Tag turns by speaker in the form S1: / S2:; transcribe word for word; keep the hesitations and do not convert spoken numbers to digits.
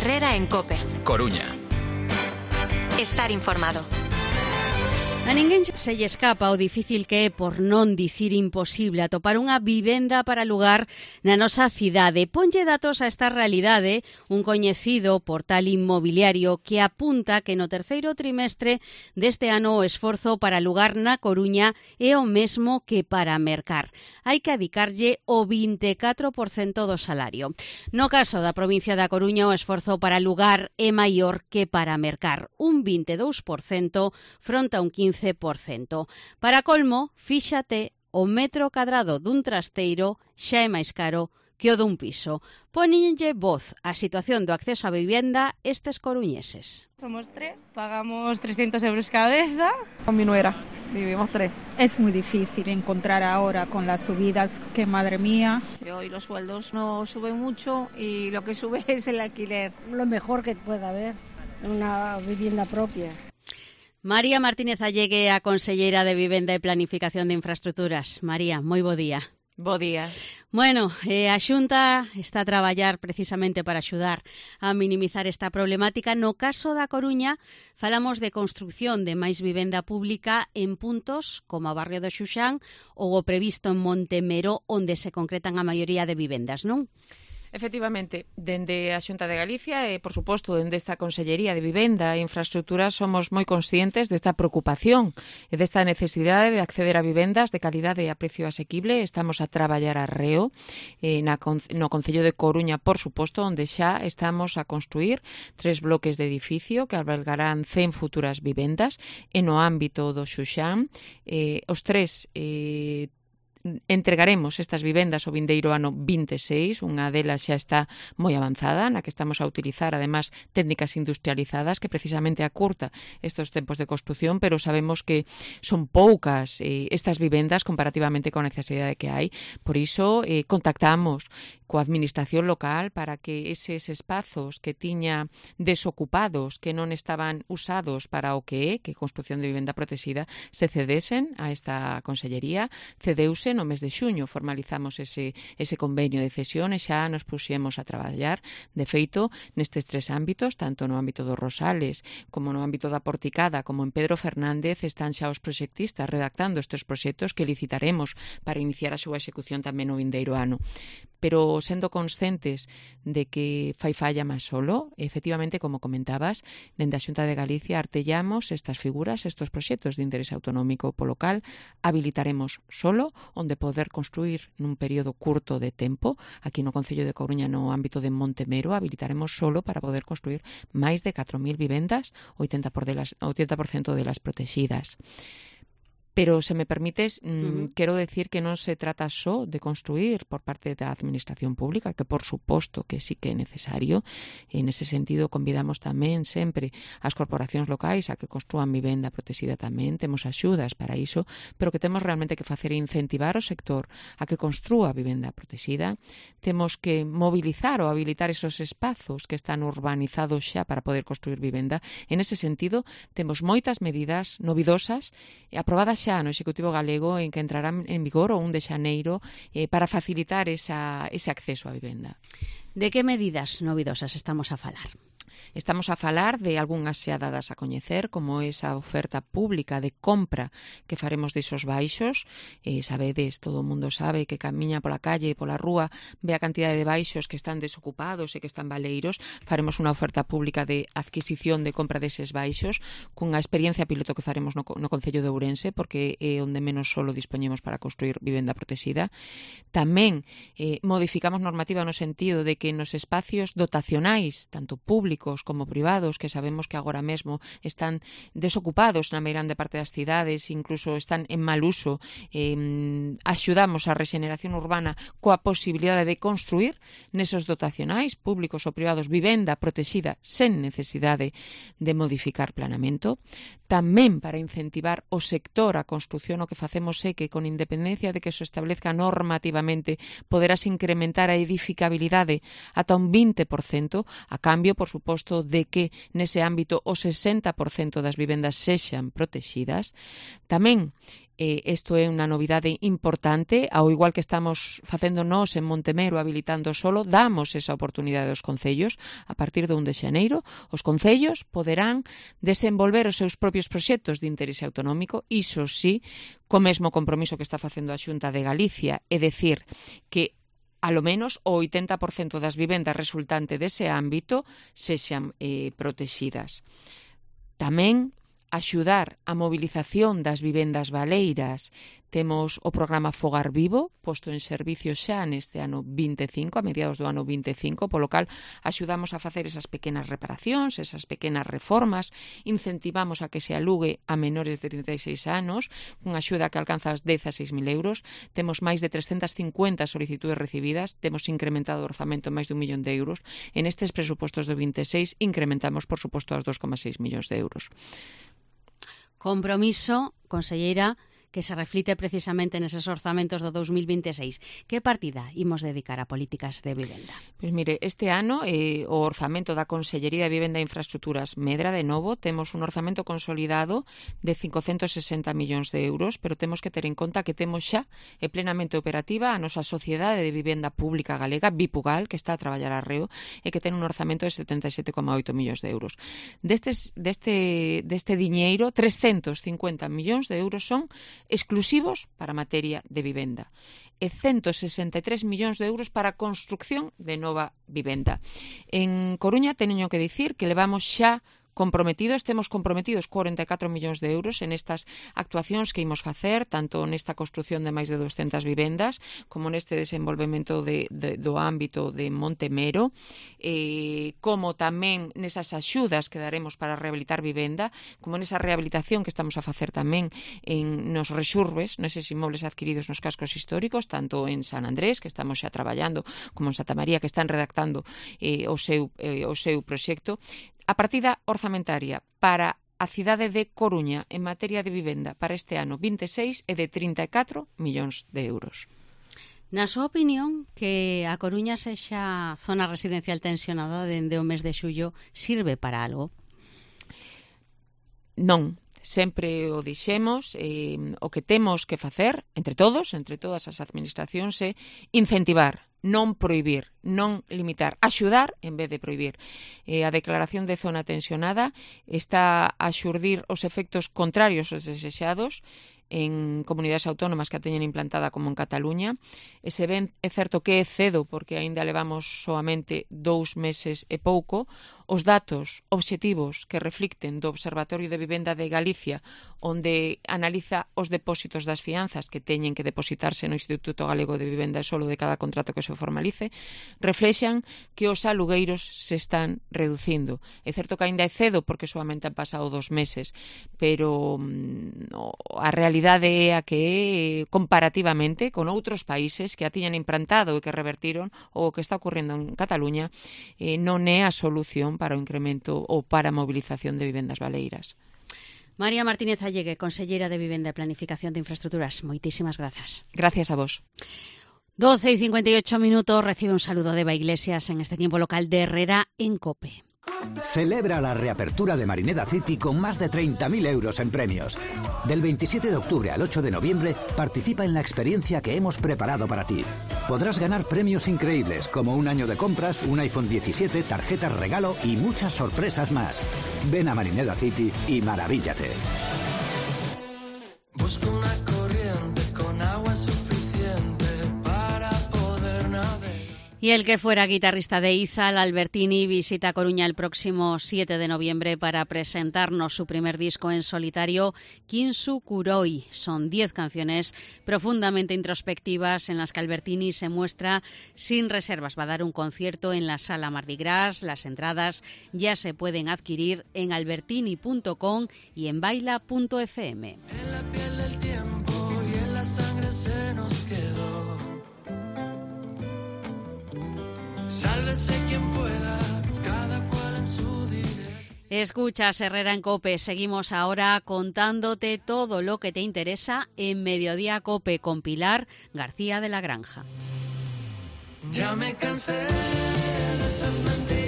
S1: Herrera en COPE.
S2: Coruña.
S1: Estar informado.
S3: A ninguén se lle escapa o difícil que é, por non dicir imposible, atopar unha vivenda para alugar na nosa cidade. Ponlle datos a esta realidade un coñecido portal inmobiliario que apunta que no terceiro trimestre deste ano o esforzo para alugar na Coruña é o mesmo que para mercar. Hai que adicarlle o vinte e catro por cento do salario. No caso da provincia da Coruña, o esforzo para alugar é maior que para mercar, un vinte e dous por cento fronte a un quince por cento. Para colmo, fíxate, o metro cadrado dun trasteiro xa é máis caro que o dun piso. Póñenlle voz á situación do acceso á vivenda estes coruñeses.
S4: Somos tres, pagamos trescientos euros cabeza.
S5: Con mi nuera, vivimos tres.
S6: Es muy difícil encontrar ahora con las subidas, que madre mía.
S7: Hoy los sueldos no suben mucho y lo que sube es el alquiler.
S8: Lo mejor que pueda haber, una vivienda propia.
S3: María Martínez Allegue, a conselleira de Vivenda e Planificación de Infraestructuras. María, moi bo día.
S4: Bo día.
S3: Bueno, eh, a Xunta está a traballar precisamente para axudar a minimizar esta problemática. No caso da Coruña, falamos de construción de máis vivenda pública en puntos como o barrio do Xuxán ou o previsto en Montemero, onde se concretan a maioría de vivendas, non?
S4: Efectivamente, dende a Xunta de Galicia e, por suposto, dende esta Consellería de Vivenda e Infraestructuras somos moi conscientes desta preocupación e desta necesidade de acceder a vivendas de calidade e a precio asequible. Estamos a traballar arreo eh, na, no Concello de Coruña, por suposto, onde xa estamos a construir tres bloques de edificio que albergarán cen futuras vivendas e no ámbito do Xuxán. Eh, os tres eh, entregaremos estas vivendas o vindeiro ano vinte e seis, unha delas xa está moi avanzada, na que estamos a utilizar, además, técnicas industrializadas que precisamente acurta estes tempos de construción, pero sabemos que son poucas eh, estas vivendas comparativamente con a necesidade que hai. Por iso, eh, contactamos coa administración local para que eses espazos que tiña desocupados, que non estaban usados para o que é, que construción de vivenda protexida, se cedesen a esta consellería. Cedeuse no mes de xuño, formalizamos ese, ese convenio de cesión e xa nos puxemos a traballar. De feito, nestes tres ámbitos, tanto no ámbito dos Rosales como no ámbito da Porticada, como en Pedro Fernández, están xa os proxectistas redactando estes proxectos que licitaremos para iniciar a súa execución tamén no vindeiro ano. Pero sendo conscientes de que fai falla máis solo, efectivamente, como comentabas, dende a Xunta de Galicia artellamos estas figuras, estes proxectos de interés autonómico po local, habilitaremos solo onde poder construir nun período curto de tempo. Aquí no Concello de Coruña, no ámbito de Montemero, habilitaremos solo para poder construir máis de catro mil vivendas, oitenta por cento delas protegidas. Pero, se me permites, mmm, uh-huh. quero decir que non se trata só de construir por parte da Administración Pública, que por suposto que sí que é necesario. En ese sentido, convidamos tamén sempre as corporacións locais a que construan vivenda protexida tamén. Temos axudas para iso, pero que temos realmente que facer incentivar o sector a que construa vivenda protexida. Temos que mobilizar ou habilitar esos espazos que están urbanizados xa para poder construir vivenda. En ese sentido, temos moitas medidas novidosas aprobadas xa no Executivo Galego, en que entrarán en vigor o un de xaneiro eh, para facilitar esa, ese acceso á vivenda.
S3: De que medidas novidosas estamos a falar?
S4: Estamos a falar de algunhas xa dadas a coñecer, como esa oferta pública de compra que faremos desos baixos. Eh, sabedes, todo o mundo sabe que camiña pola calle e pola rúa, ve a cantidade de baixos que están desocupados e que están baleiros. Faremos unha oferta pública de adquisición de compra deses baixos, cunha experiencia piloto que faremos no, no Concello de Ourense, porque é onde menos solo dispoñemos para construir vivenda protexida. Tamén eh, modificamos normativa no sentido de que nos espacios dotacionais, tanto públicos como privados, que sabemos que agora mesmo están desocupados na meirande parte das cidades, incluso están en mal uso, eh, axudamos a rexeneración urbana coa posibilidade de construir nesos dotacionais públicos ou privados vivenda protexida sen necesidade de modificar planamento. Tamén para incentivar o sector a construción, o que facemos é que, con independencia de que se establezca normativamente, poderás incrementar a edificabilidade ata un vinte por cento, a cambio, por suposto, de que nese ámbito o sesenta por cento das vivendas sexan protexidas. Tamén Eh, isto é unha novidade importante, ao igual que estamos facendo nós en Montemero habilitando solo, damos esa oportunidade aos concellos. A partir do un de xaneiro, os concellos poderán desenvolver os seus propios proxectos de interese autonómico, iso sí, co mesmo compromiso que está facendo a Xunta de Galicia, é dicir, que alo menos o oitenta por cento das vivendas resultante dese ámbito sexan eh, protegidas. Tamén axudar a movilización das vivendas baleiras. Temos o programa Fogar Vivo, posto en servicio xa neste ano vinte e cinco, a mediados do ano vinte e cinco, polo cal axudamos a facer esas pequenas reparacións, esas pequenas reformas, incentivamos a que se alugue a menores de trinta e seis anos, unha axuda que alcanza as dez a seis mil euros, temos máis de trescentas cincuenta solicitudes recibidas, temos incrementado o orzamento en máis dun millón de euros, en estes presupostos do vinte e seis incrementamos, por suposto, aos dos coma seis millóns de euros.
S3: Compromiso, conselleira, que se reflite precisamente neses orzamentos do dous mil vinte e seis. Que partida imos dedicar a políticas de vivenda?
S4: Pois mire, este ano eh, o orzamento da Consellería de Vivenda e Infraestructuras medra de novo, temos un orzamento consolidado de cincocentos sesenta millóns de euros, pero temos que ter en conta que temos xa e plenamente operativa a nosa Sociedade de Vivenda Pública Galega, Vipugal, que está a traballar arreo e que ten un orzamento de setenta e sete coma oito millóns de euros. Destes, deste, deste diñeiro, trescentos cincuenta millóns de euros son exclusivos para materia de vivenda e ciento sesenta e tres millóns de euros para a construcción de nova vivenda. En Coruña teño que dicir que levamos xa comprometidos, temos comprometidos cuarenta e catro millóns de euros en estas actuacións que imos facer, tanto nesta construción de máis de doscientas vivendas, como neste desenvolvemento de, de, do ámbito de Montemero, eh, como tamén nesas axudas que daremos para rehabilitar vivenda, como nesa rehabilitación que estamos a facer tamén en nos rexurbes, neses inmobles adquiridos nos cascos históricos, tanto en San Andrés, que estamos xa traballando, como en Santa María, que están redactando eh, o seu, eh, o seu proxecto. A partida orzamentaria para a cidade de Coruña en materia de vivenda para este ano vinte e seis é de trinta e catro millóns de euros.
S3: Na súa opinión, que a Coruña sexa zona residencial tensionada dende o mes de xullo sirve para algo?
S4: Non. Sempre o dixemos, eh, o que temos que facer, entre todos, entre todas as administracións, é incentivar, non prohibir, non limitar, axudar en vez de prohibir. Eh, a declaración de zona tensionada está a xurdir os efectos contrarios aos desexados en comunidades autónomas que a teñen implantada como en Cataluña. E se ven, é certo que é cedo, porque aínda levamos soamente dous meses e pouco, os datos obxectivos que reflicten do Observatorio de Vivenda de Galicia, onde analiza os depósitos das fianzas que teñen que depositarse no Instituto Galego de Vivenda e solo de cada contrato que se formalice, reflexan que os alugueiros se están reducindo. É certo que aínda é cedo, porque solamente han pasado dos meses, pero mm, a realidade é a que comparativamente con outros países que a tiñan implantado e que revertiron o que está ocurrendo en Cataluña, eh, non é a solución para o incremento ou para a movilización de vivendas baleiras.
S3: María Martínez Allegue, conselleira de Vivenda e Planificación de Infraestructuras, moitísimas grazas.
S4: Gracias a vos.
S3: doce y cincuenta y ocho minutos, recibe un saludo de Eva Iglesias en este tiempo local de Herrera en COPE.
S2: Celebra la reapertura de Marineda City con más de treinta mil euros en premios. Del veintisiete de octubre al ocho de noviembre, participa en la experiencia que hemos preparado para ti. Podrás ganar premios increíbles como un año de compras, un iPhone diecisiete, tarjetas regalo y muchas sorpresas más. Ven a Marineda City y maravíllate.
S9: Busco una corriente con agua suficiente para poder navegar.
S3: Y el que fuera guitarrista de Izal, Albertini, visita Coruña el próximo siete de noviembre para presentarnos su primer disco en solitario, Kinsu Kuroi. Son diez canciones profundamente introspectivas en las que Albertini se muestra sin reservas. Va a dar un concierto en la Sala Mardi Gras. Las entradas ya se pueden adquirir en albertini punto com y en baila punto efe eme.
S9: En la piel del tiempo y en la sangre se nos quedó. Sálvese quien pueda, cada cual en su dirección.
S3: Escuchas Herrera en COPE. Seguimos ahora contándote todo lo que te interesa en Mediodía COPE con Pilar García de la Granja.
S9: Ya me cansé de esas mentiras.